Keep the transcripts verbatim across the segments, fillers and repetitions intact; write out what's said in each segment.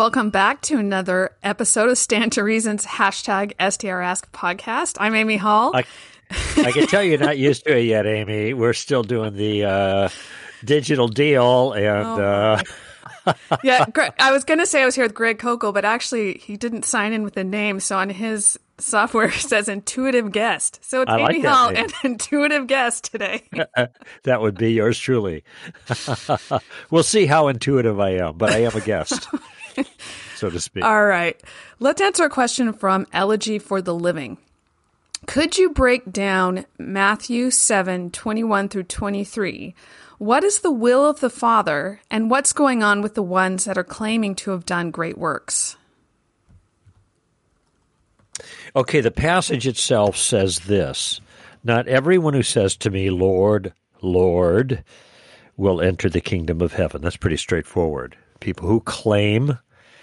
Welcome back to another episode of Stand to Reason's hashtag S T R Ask podcast. I'm Amy Hall. I, I can tell you're not used to it yet, Amy. We're still doing the uh, digital deal. and oh uh, Yeah, I was going to say I was here with Greg Kokel, but actually he didn't sign in with a name. So on his software it says intuitive guest. So it's I Amy like Hall name. and intuitive guest today. That would be yours truly. We'll see how intuitive I am, but I am a guest. So to speak. All right. Let's answer a question from Elegy for the Living. Could you break down Matthew seven, twenty-one through twenty-three? What is the will of the Father, and what's going on with the ones that are claiming to have done great works? Okay, the passage itself says this. Not everyone who says to me, Lord, Lord, will enter the kingdom of heaven. That's pretty straightforward. People who claim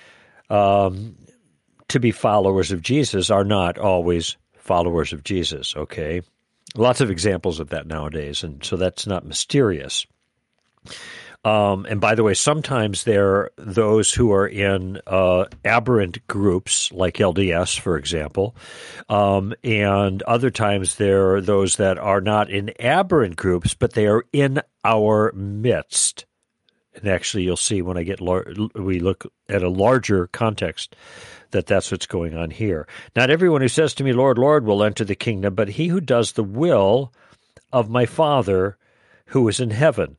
um, to be followers of Jesus are not always followers of Jesus, okay? Lots of examples of that nowadays, and so that's not mysterious. Um, and by the way, sometimes there are those who are in uh, aberrant groups, like L D S, for example, um, and other times there are those that are not in aberrant groups, but they are in our midst. And actually, you'll see when I get lar- we look at a larger context that that's what's going on here. Not everyone who says to me, Lord, Lord, will enter the kingdom, but he who does the will of my Father who is in heaven.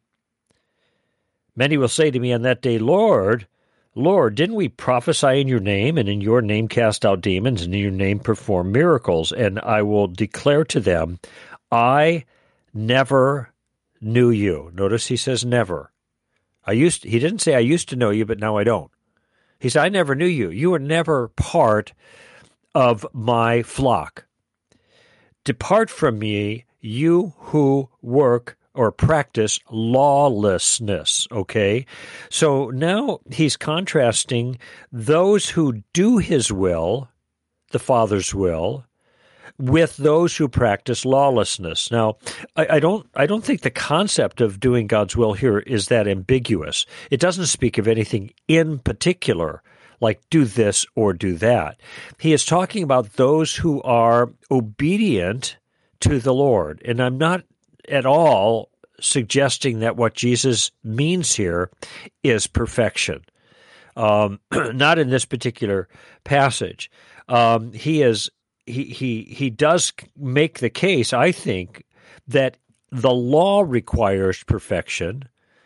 Many will say to me on that day, Lord, Lord, didn't we prophesy in your name, and in your name cast out demons, and in your name perform miracles? And I will declare to them, I never knew you. Notice he says never. I used. He didn't say I used to know you, but now I don't. He said, I never knew you. You were never part of my flock. Depart from me, you who work or practice lawlessness, okay? So now he's contrasting those who do his will, the Father's will, with those who practice lawlessness. Now, I, I don't I don't think the concept of doing God's will here is that ambiguous. It doesn't speak of anything in particular, like do this or do that. He is talking about those who are obedient to the Lord. And I'm not at all suggesting that what Jesus means here is perfection. Um, not in this particular passage. Um, he is He, he he does make the case, I think, that the law requires perfection,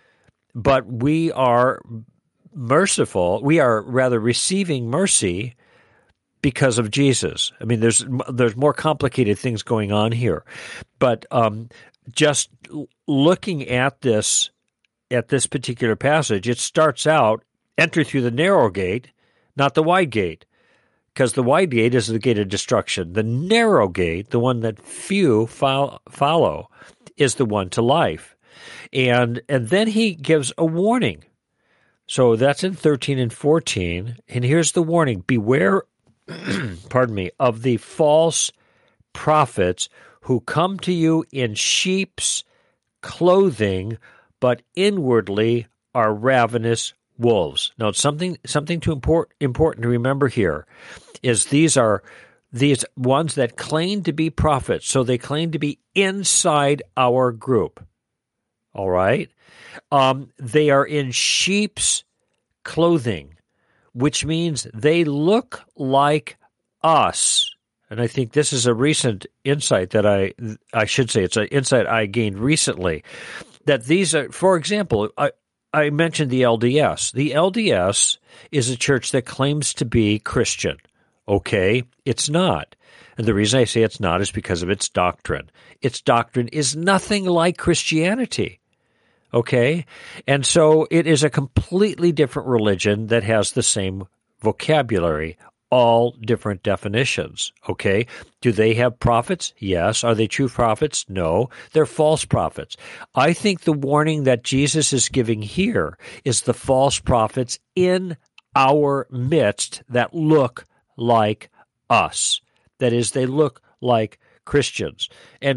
but we are merciful. We are rather receiving mercy because of Jesus. I mean, there's there's more complicated things going on here, but um, just looking at this at this particular passage, it starts out enter through the narrow gate, not the wide gate. Because the wide gate is the gate of destruction. The narrow gate, the one that few follow, is the one to life. And and then he gives a warning. So that's in thirteen and fourteen. And here's the warning. Beware, pardon me, of the false prophets who come to you in sheep's clothing, but inwardly are ravenous wolves. Now, it's something something to import, important to remember here is these are these ones that claim to be prophets, so they claim to be inside our group. All right? Um, they are in sheep's clothing, which means they look like us. And I think this is a recent insight that I I should say it's an insight I gained recently, that these are, for example, I, I mentioned the L D S. The L D S is a church that claims to be Christian. Okay, it's not. And the reason I say it's not is because of its doctrine. Its doctrine is nothing like Christianity. Okay? And so it is a completely different religion that has the same vocabulary, all different definitions. Okay? Do they have prophets? Yes. Are they true prophets? No. They're false prophets. I think the warning that Jesus is giving here is the false prophets in our midst that look like us. That is, they look like Christians. And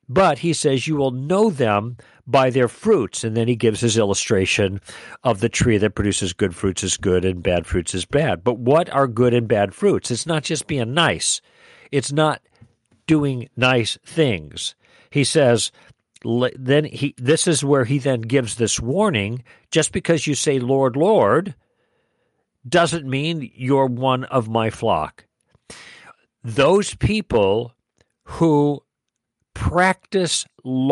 But he says you will know them by their fruits. And then he gives his illustration of the tree that produces good fruits is good and bad fruits is bad. But what are good and bad fruits? It's not just being nice. It's not doing nice things. He says, then he, this is where he then gives this warning. Just because you say, Lord, Lord, doesn't mean you're one of my flock. Those people who practice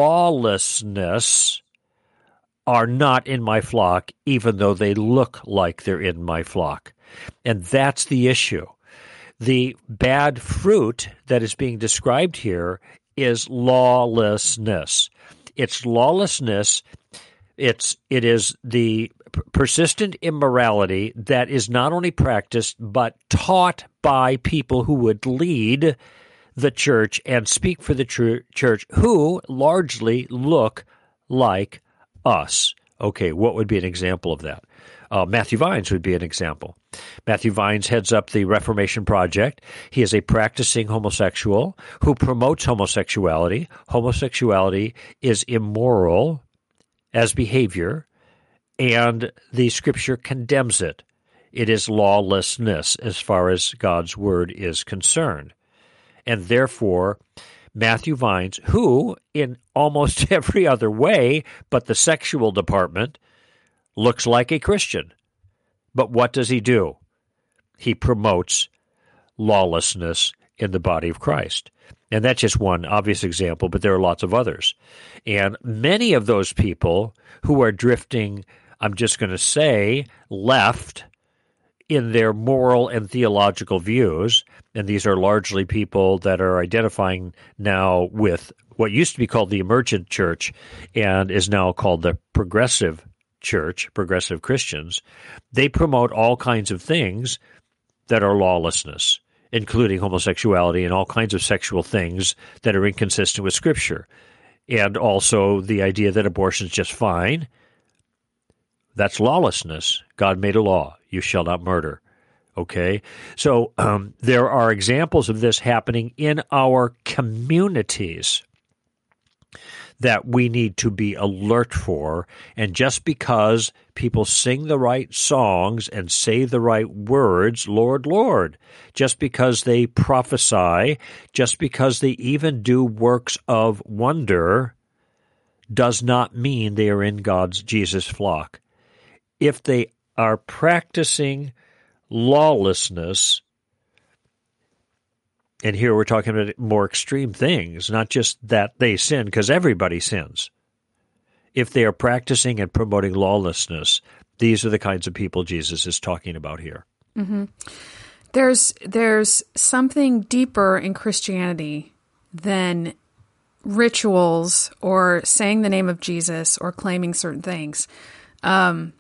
lawlessness are not in my flock, even though they look like they're in my flock. And that's the issue. The bad fruit that is being described here is lawlessness. It's lawlessness. It's, it is the persistent immorality that is not only practiced, but taught by people who would lead the church and speak for the tr- church, who largely look like us. Okay, what would be an example of that? Uh, Matthew Vines would be an example. Matthew Vines heads up the Reformation Project. He is a practicing homosexual who promotes homosexuality. Homosexuality is immoral as behavior, and the Scripture condemns it. It is lawlessness as far as God's Word is concerned. And therefore, Matthew Vines, who in almost every other way but the sexual department looks like a Christian. But what does he do? He promotes lawlessness in the body of Christ. And that's just one obvious example, but there are lots of others. And many of those people who are drifting, I'm just going to say, left in their moral and theological views, and these are largely people that are identifying now with what used to be called the emergent church and is now called the progressive church, progressive Christians. They promote all kinds of things that are lawlessness, including homosexuality and all kinds of sexual things that are inconsistent with Scripture, and also the idea that abortion is just fine. That's lawlessness. God made a law. You shall not murder. Okay? So um, there are examples of this happening in our communities that we need to be alert for. And just because people sing the right songs and say the right words, Lord, Lord, just because they prophesy, just because they even do works of wonder, does not mean they are in God's Jesus flock. If they are practicing lawlessness, and here we're talking about more extreme things, not just that they sin, because everybody sins. If they are practicing and promoting lawlessness, these are the kinds of people Jesus is talking about here. Mm-hmm. There's there's something deeper in Christianity than rituals or saying the name of Jesus or claiming certain things. Um,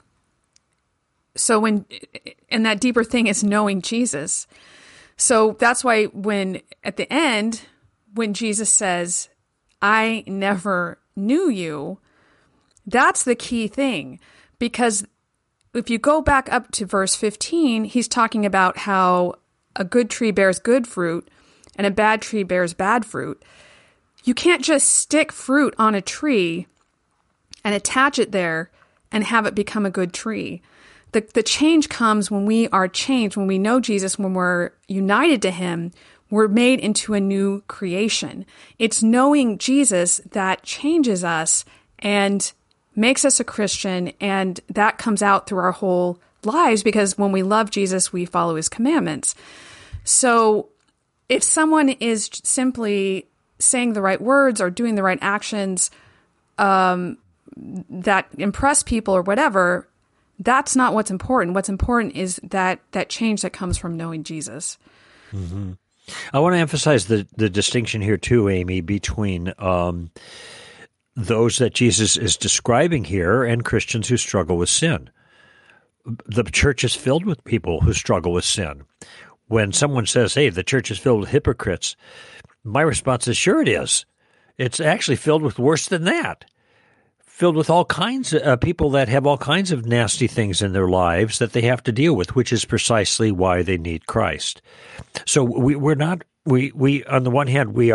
so when, and that deeper thing is knowing Jesus. So that's why when at the end, when Jesus says, I never knew you, that's the key thing. Because if you go back up to verse fifteen, he's talking about how a good tree bears good fruit and a bad tree bears bad fruit. You can't just stick fruit on a tree and attach it there and have it become a good tree. The the change comes when we are changed, when we know Jesus, when we're united to him, we're made into a new creation. It's knowing Jesus that changes us and makes us a Christian, and that comes out through our whole lives, because when we love Jesus, we follow his commandments. So if someone is simply saying the right words or doing the right actions um, that impress people or whatever, that's not what's important. What's important is that that change that comes from knowing Jesus. Mm-hmm. I want to emphasize the, the distinction here too, Amy, between um, those that Jesus is describing here and Christians who struggle with sin. The church is filled with people who struggle with sin. When someone says, hey, the church is filled with hypocrites, my response is, sure it is. It's actually filled with worse than that. Filled with all kinds of uh, people that have all kinds of nasty things in their lives that they have to deal with, which is precisely why they need Christ. So we, we're not, we, we, on the one hand, we are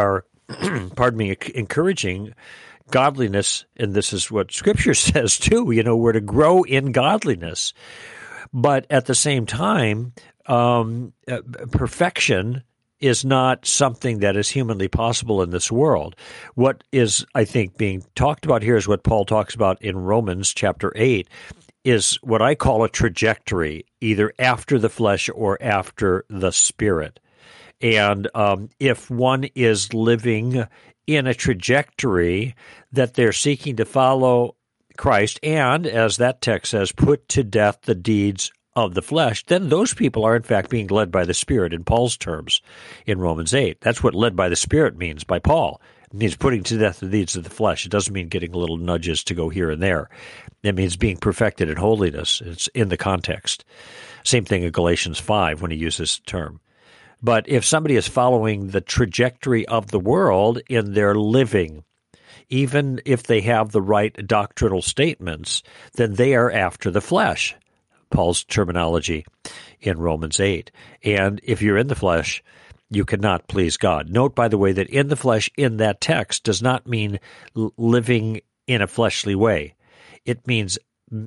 pardon me, encouraging godliness, and this is what Scripture says too, you know, we're to grow in godliness. But at the same time, um, uh, perfection is not something that is humanly possible in this world. What is, I think, being talked about here is what Paul talks about in Romans chapter eight, is what I call a trajectory, either after the flesh or after the spirit. And um, if one is living in a trajectory that they're seeking to follow Christ and, as that text says, put to death the deeds of the flesh, then those people are in fact being led by the Spirit in Paul's terms in Romans eight. That's what led by the Spirit means by Paul. It means putting to death the deeds of the flesh. It doesn't mean getting little nudges to go here and there. It means being perfected in holiness. It's in the context. Same thing in Galatians five when he uses the term. But if somebody is following the trajectory of the world in their living, even if they have the right doctrinal statements, then they are after the flesh, Paul's terminology in Romans eight. And if you're in the flesh, you cannot please God. Note, by the way, that in the flesh in that text does not mean l- living in a fleshly way. It means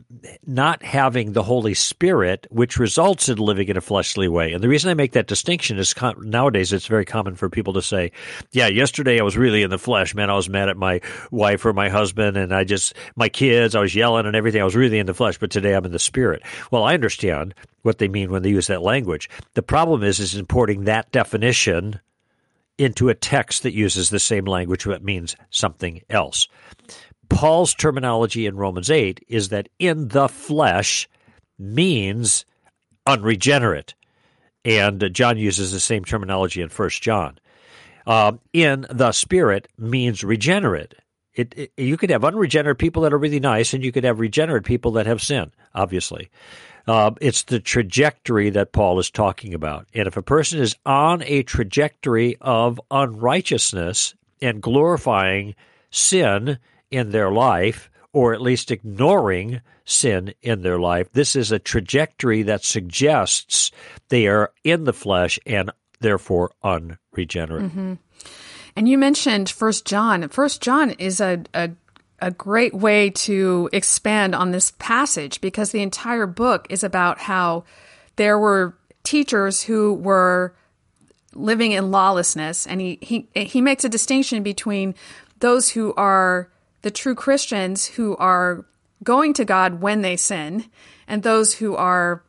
not having the Holy Spirit, which results in living in a fleshly way. And the reason I make that distinction is con- nowadays it's very common for people to say, yeah, yesterday I was really in the flesh, man. I was mad at my wife or my husband and I just, my kids, I was yelling and everything. I was really in the flesh, but today I'm in the Spirit. Well, I understand what they mean when they use that language. The problem is, is importing that definition into a text that uses the same language but means something else. Paul's terminology in Romans eight is that in the flesh means unregenerate. And John uses the same terminology in First John. Uh, in the Spirit means regenerate. It, it, you could have unregenerate people that are really nice, and you could have regenerate people that have sin, obviously. Uh, it's the trajectory that Paul is talking about. And if a person is on a trajectory of unrighteousness and glorifying sin in their life, or at least ignoring sin in their life, this is a trajectory that suggests they are in the flesh and therefore unregenerate. Mm-hmm. And you mentioned First John. First John is a, a a great way to expand on this passage because the entire book is about how there were teachers who were living in lawlessness, and he he he makes a distinction between those who are the true Christians who are going to God when they sin, and those who are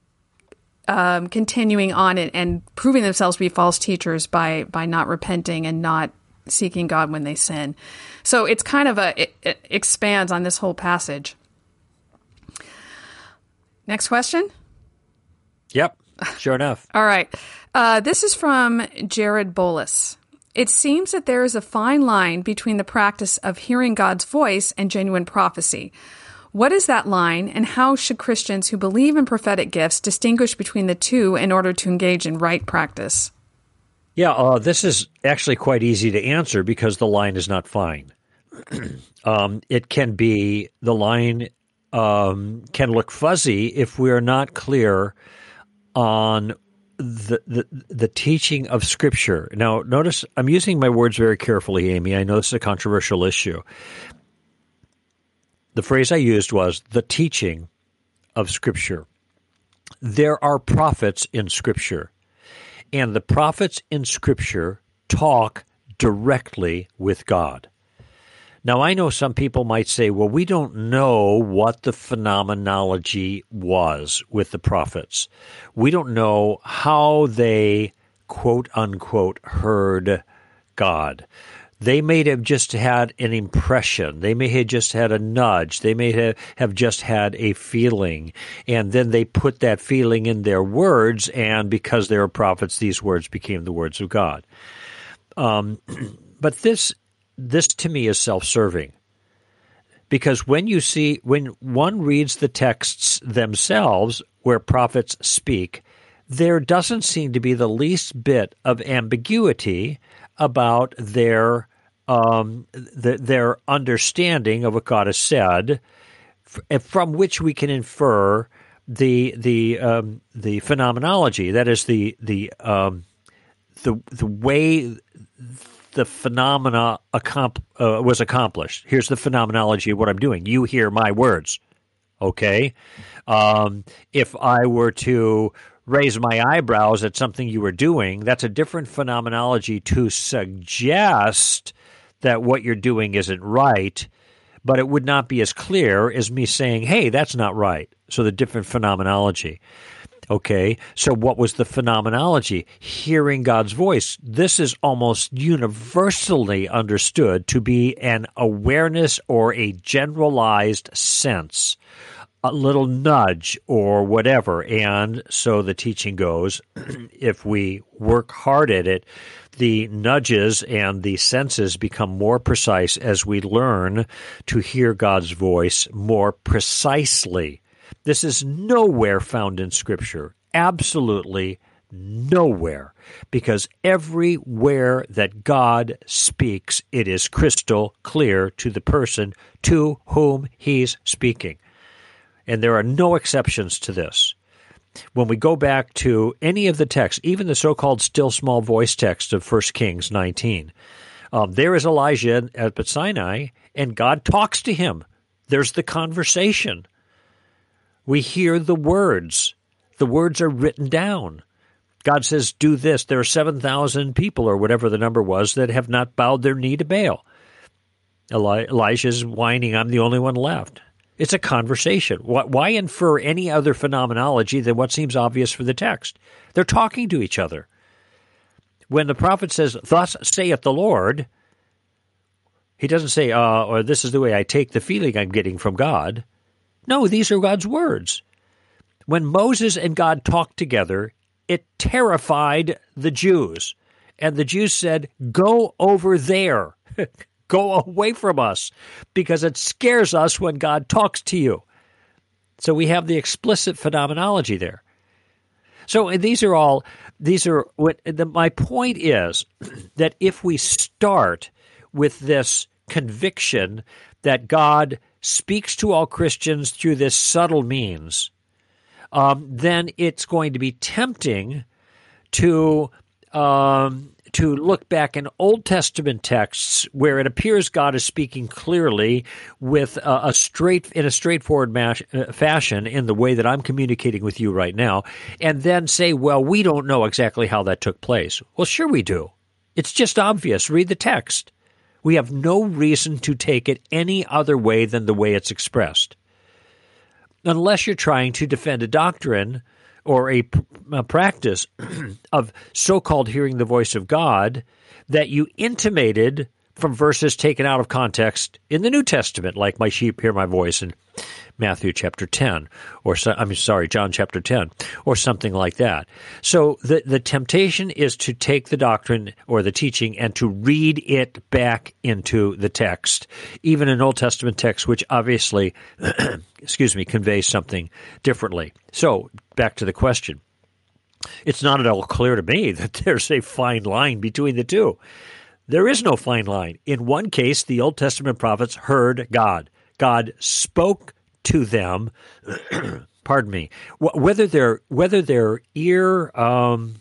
um, continuing on and, and proving themselves to be false teachers by by not repenting and not seeking God when they sin. So it's kind of a it, it expands on this whole passage. Next question. Yep, sure enough. All right. Uh, this is from Jared Bolus. It seems that there is a fine line between the practice of hearing God's voice and genuine prophecy. What is that line, and how should Christians who believe in prophetic gifts distinguish between the two in order to engage in right practice? Yeah, uh, this is actually quite easy to answer because the line is not fine. um, it can be, the line um, can look fuzzy if we're not clear on The, the the teaching of Scripture. Now, notice I'm using my words very carefully, Amy. I know this is a controversial issue. The phrase I used was the teaching of Scripture. There are prophets in Scripture, and the prophets in Scripture talk directly with God. Now, I know some people might say, well, we don't know what the phenomenology was with the prophets. We don't know how they, quote unquote, heard God. They may have just had an impression. They may have just had a nudge. They may have, have just had a feeling. And then they put that feeling in their words, and because they were prophets, these words became the words of God. Um, but this This, to me, is self-serving, because when you see, when one reads the texts themselves where prophets speak, there doesn't seem to be the least bit of ambiguity about their um, the, their understanding of what God has said, from which we can infer the the um, the phenomenology. That is the the um, the the way the phenomena accom- uh, was accomplished. Here's the phenomenology of what I'm doing. You hear my words, okay? Um, if I were to raise my eyebrows at something you were doing, that's a different phenomenology to suggest that what you're doing isn't right, but it would not be as clear as me saying, hey, that's not right. So the different phenomenology. Okay, so what was the phenomenology? Hearing God's voice. This is almost universally understood to be an awareness or a generalized sense, a little nudge or whatever. And so the teaching goes, if we work hard at it, the nudges and the senses become more precise as we learn to hear God's voice more precisely. This is nowhere found in Scripture, absolutely nowhere, because everywhere that God speaks, it is crystal clear to the person to whom he's speaking. And there are no exceptions to this. When we go back to any of the texts, even the so-called still small voice text of First Kings nineteen, um, there is Elijah at Sinai, and God talks to him. There's the conversation. We hear the words. The words are written down. God says, do this. There are seven thousand people, or whatever the number was, that have not bowed their knee to Baal. Eli- Elijah's whining, I'm the only one left. It's a conversation. Why infer any other phenomenology than what seems obvious for the text? They're talking to each other. When the prophet says, thus saith the Lord, he doesn't say, uh, or this is the way I take the feeling I'm getting from God. No, these are God's words. When Moses and God talked together, it terrified the Jews. And the Jews said, go over there. Go away from us, because it scares us when God talks to you. So we have the explicit phenomenology there. So these are all, these are, what the, my point is that if we start with this conviction that God speaks to all Christians through this subtle means, um, then it's going to be tempting to um, to look back in Old Testament texts where it appears God is speaking clearly with a, a straight in a straightforward mash, uh, fashion in the way that I'm communicating with you right now, and then say, well, we don't know exactly how that took place. Well, sure we do. It's just obvious. Read the text. We have no reason to take it any other way than the way it's expressed. Unless you're trying to defend a doctrine or a, a practice of so-called hearing the voice of God that you intimated from verses taken out of context in the New Testament, like my sheep hear my voice in Matthew chapter ten, or I mean, sorry, John chapter ten, or something like that. So the, the temptation is to take the doctrine or the teaching and to read it back into the text, even an Old Testament text, which obviously, excuse me, conveys something differently. So back to the question. It's not at all clear to me that there's a fine line between the two. There is no fine line. In one case, the Old Testament prophets heard God. God spoke to them, pardon me, whether their whether their ear, um,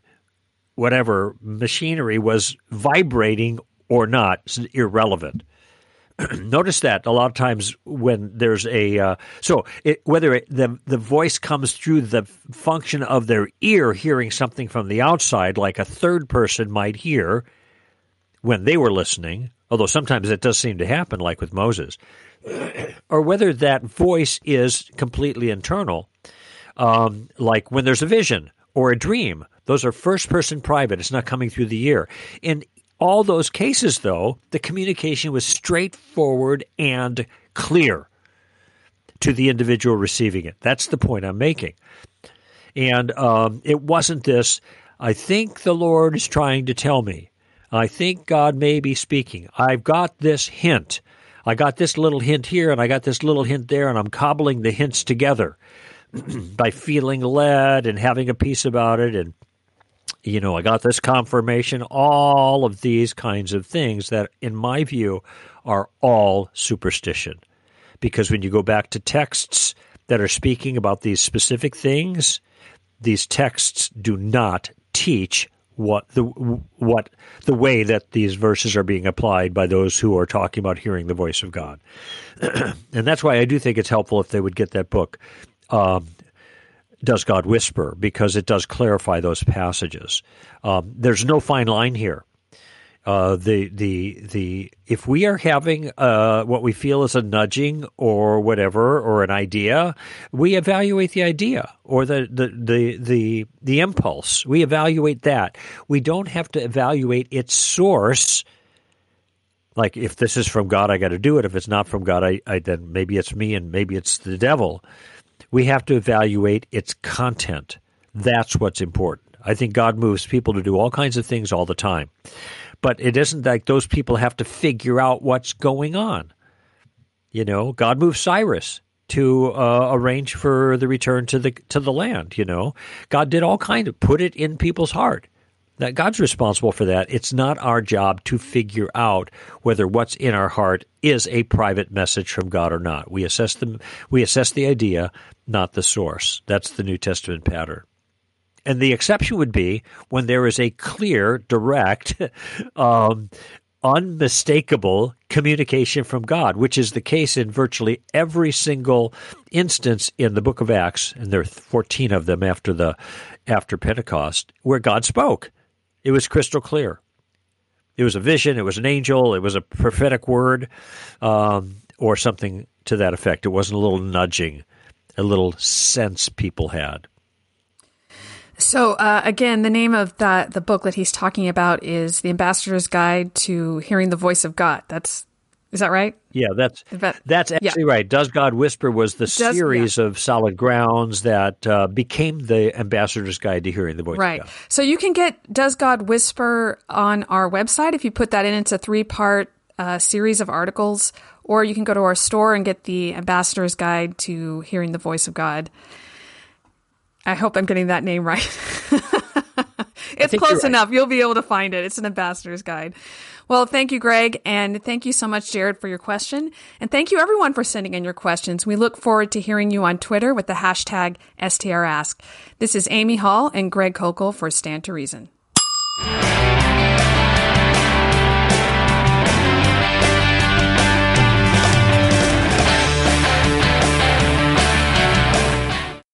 whatever machinery was vibrating or not is irrelevant. Notice that a lot of times when there's a uh, so it, whether it, the the voice comes through the function of their ear hearing something from the outside, like a third person might hear when they were listening, although sometimes it does seem to happen, like with Moses, or whether that voice is completely internal, um, like when there's a vision or a dream. Those are first-person private. It's not coming through the ear. In all those cases, though, the communication was straightforward and clear to the individual receiving it. That's the point I'm making. And um, it wasn't this, I think the Lord is trying to tell me. I think God may be speaking. I've got this hint. I got this little hint here, and I got this little hint there, and I'm cobbling the hints together by feeling led and having a peace about it. And, you know, I got this confirmation, all of these kinds of things that, in my view, are all superstition. Because when you go back to texts that are speaking about these specific things, these texts do not teach what the what the way that these verses are being applied by those who are talking about hearing the voice of God. And that's why I do think it's helpful if they would get that book, um, Does God Whisper? Because it does clarify those passages. Um, there's no fine line here. Uh, the the the if we are having uh, what we feel is a nudging or whatever or an idea, we evaluate the idea or the the the the, the impulse. We evaluate that. We don't have to evaluate its source. Like if this is from God, I got to do it. If it's not from God, I, I then maybe it's me and maybe it's the devil. We have to evaluate its content. That's what's important. I think God moves people to do all kinds of things all the time. But it isn't like those people have to figure out what's going on. You know, God moved Cyrus to uh, arrange for the return to the to the land, you know. God did all kinds of, put it in people's heart. That God's responsible for that. It's not our job to figure out whether what's in our heart is a private message from God or not. We assess them, we assess the idea, not the source. That's the New Testament pattern. And the exception would be when there is a clear, direct, um, unmistakable communication from God, which is the case in virtually every single instance in the book of Acts, and there are fourteen of them after the after Pentecost, where God spoke. It was crystal clear. It was a vision, it was an angel, it was a prophetic word, um, or something to that effect. It wasn't a little nudging, a little sense people had. So, uh, again, the name of the, the book that he's talking about is The Ambassador's Guide to Hearing the Voice of God. That's, is that right? Yeah, that's that, that's actually yeah. right. Does God Whisper was the Does, series yeah. of solid grounds that uh, became the Ambassador's Guide to Hearing the Voice right. of God. So you can get Does God Whisper on our website. If you put that in, it's a three-part uh, series of articles. Or you can go to our store and get the Ambassador's Guide to Hearing the Voice of God. I hope I'm getting that name right. It's close enough. Right. You'll be able to find it. It's an Ambassador's Guide. Well, thank you, Greg. And thank you so much, Jared, for your question. And thank you, everyone, for sending in your questions. We look forward to hearing you on Twitter with the hashtag S T R Ask. This is Amy Hall and Greg Kokel for Stand to Reason.